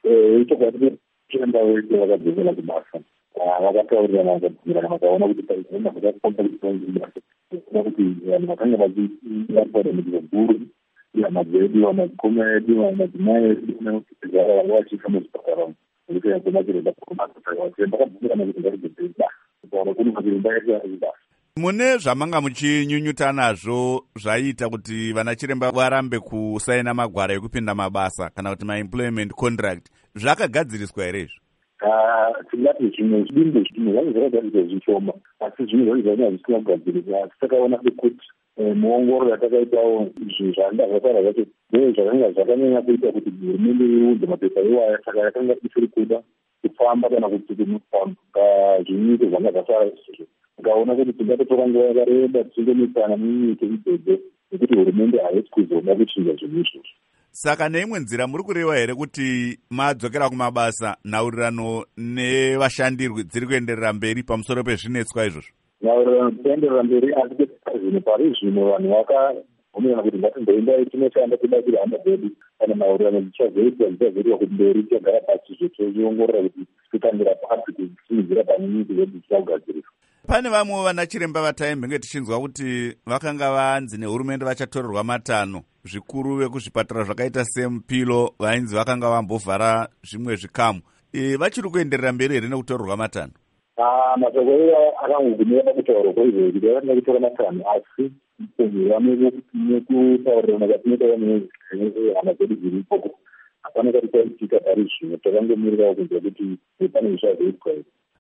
ichokwadi chiremba wedu vakadzokera kubasa vakataurirana vakabvumirana vakaona kuti paizvona zvakakomba kuti paizvibasa kuona kuti vanhu vakanga vachivaparamiriza guru madzvedu vanadzikoma edu vanadzimai edu negara vanga vachiisa muzvipatara nekuti yakomakireda kubasa vakabvumirana kuti ngatidzokere kubasa ukaona kune mazviremba edu ari kubasa. Mune zvamanga muchinyunyuta nazvo zvaiita kuti vana chiremba varambe kusaina magwara ekupinda mabasa kana kuti maemployment contract zvakagadziriswa here izvo? Tingati zvimwe zvidimbo zvimwe zvanga zvakagadziriswa zvishoma asi zvimwe zvacho zvanga zvisina kugadziriswa asi takaona sekuti muongororo yatakaitawo izvi zvanga zvataura zvacho zvakanga zvakanyanya kuita kuti hurumende iudze mapepa iwaya saka yakanga isiri kuda kufamba kana kuti zvinyuko zvanga zvasara izvozvo ukaona kuti tingatotora nguva yakareba tichingomitsana munyike idzodzo nekuti hurumende haisi kuzoda kuchinja zvinhu izvozvo. Saka neimwe nzira muri kureva here kuti madzokera kumabasa nhaurirano nevashandi dziri kuenderera mberi pamusoro pezvinetswa izvozvo? Nhaurirano dzinoenderera mberi asi zvino pari zvino vanhu vakabvumirana kuti ngatimboendai tinoshanda tibatire hama dzedu kana nhaurirano dzichazoitwa kuti mberi tichagara pasi zvotiongorora kuti titangira pasi tichisimudzira pane nyika yedu tichaugadziriswa. Pane vamwe vana chiremba vataembenge tichinzwa kuti vakanga vanzi nehurumende vachatorerwa matanho, zvikuru vekuzvipatara zvakaita seMupilo vainzi vakanga vambovhara zvimwe zvikamu. Vachiri kuenderera mberi here nekutorerwa matanho? Mashoko akangogumira pakutaurwa kwaizvo kuti vaenda kutora matanho asi nekutaurirana kwatinotaura nehama dzedu dziri ikoko hapana kati kwaitika pari zvino takangomirirawo kunzwa kuti pane zvichazoitwa izvi.